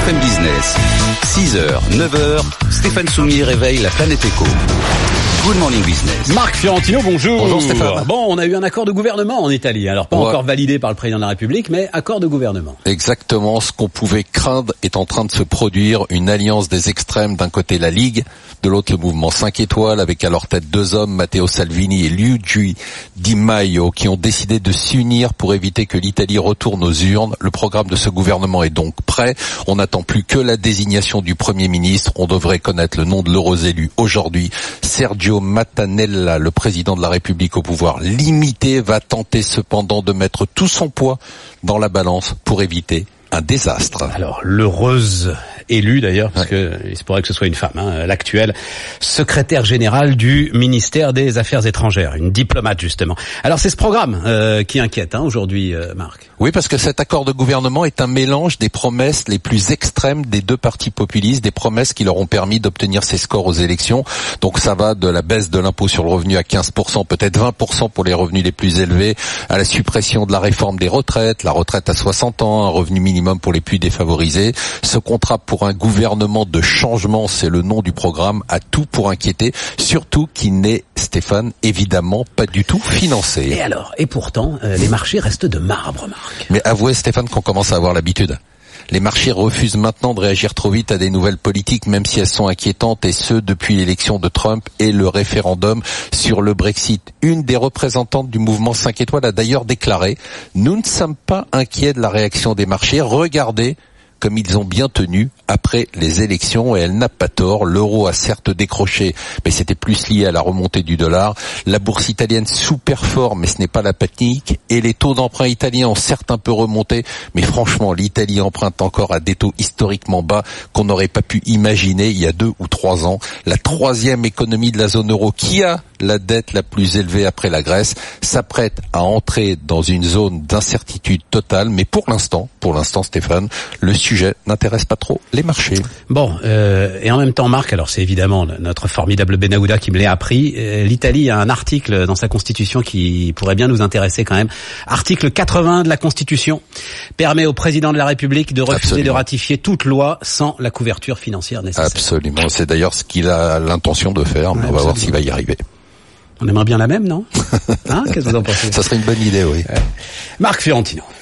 BFM Business, 6h, 9h, Stéphane Soumier réveille la planète éco. Good morning business. Marc Fiorentino, bonjour. Bonjour Stéphane. Bon, on a eu un accord de gouvernement en Italie. Alors pas encore validé par le président de la République, mais accord de gouvernement. Exactement, ce qu'on pouvait craindre est en train de se produire. Une alliance des extrêmes, d'un côté la Ligue, de l'autre le mouvement 5 étoiles, avec à leur tête deux hommes, Matteo Salvini et Luigi Di Maio, qui ont décidé de s'unir pour éviter que l'Italie retourne aux urnes. Le programme de ce gouvernement est donc prêt. On n'attend plus que la désignation du Premier ministre. On devrait connaître le nom de l'heureux élu aujourd'hui. Sergio Mattarella, le président de la République au pouvoir limité, va tenter cependant de mettre tout son poids dans la balance pour éviter un désastre. Alors, l'heureuse élue d'ailleurs, parce que il se pourrait que ce soit une femme, l'actuelle secrétaire générale du ministère des Affaires étrangères, une diplomate justement. Alors c'est ce programme qui inquiète aujourd'hui, Marc. Oui, parce que cet accord de gouvernement est un mélange des promesses les plus extrêmes des deux partis populistes, des promesses qui leur ont permis d'obtenir ces scores aux élections. Donc ça va de la baisse de l'impôt sur le revenu à 15%, peut-être 20% pour les revenus les plus élevés, à la suppression de la réforme des retraites, la retraite à 60 ans, un revenu minimum pour les plus défavorisés. Ce contrat pour un gouvernement de changement, c'est le nom du programme, a tout pour inquiéter, surtout qu'il n'est, Stéphane, évidemment pas du tout financé. Et alors, et pourtant, les marchés restent de marbre, Marc. Mais avouez, Stéphane, qu'on commence à avoir l'habitude. Les marchés refusent maintenant de réagir trop vite à des nouvelles politiques, même si elles sont inquiétantes, et ce, depuis l'élection de Trump et le référendum sur le Brexit. Une des représentantes du mouvement 5 étoiles a d'ailleurs déclaré « Nous ne sommes pas inquiets de la réaction des marchés. Regardez comme ils ont bien tenu après les élections », et elle n'a pas tort. L'euro a certes décroché, mais c'était plus lié à la remontée du dollar. La bourse italienne sous-performe, mais ce n'est pas la panique. Et les taux d'emprunt italiens ont certes un peu remonté, mais franchement, l'Italie emprunte encore à des taux historiquement bas qu'on n'aurait pas pu imaginer il y a 2 ou 3 ans. La troisième économie de la zone euro, qui a la dette la plus élevée après la Grèce, s'apprête à entrer dans une zone d'incertitude totale. Mais pour l'instant, Stéphane, le sujet n'intéresse pas trop les marchés. Bon, et en même temps, Marc, alors c'est évidemment notre formidable Benahouda qui me l'a appris, l'Italie a un article dans sa constitution qui pourrait bien nous intéresser quand même. Article 80 de la Constitution permet au président de la République de refuser de ratifier toute loi sans la couverture financière nécessaire. Absolument, c'est d'ailleurs ce qu'il a l'intention de faire, mais on va voir s'il va y arriver. On aimerait bien la même, non? Qu'est-ce que vous en pensez? Ça serait une bonne idée, oui. Marc Fiorentino.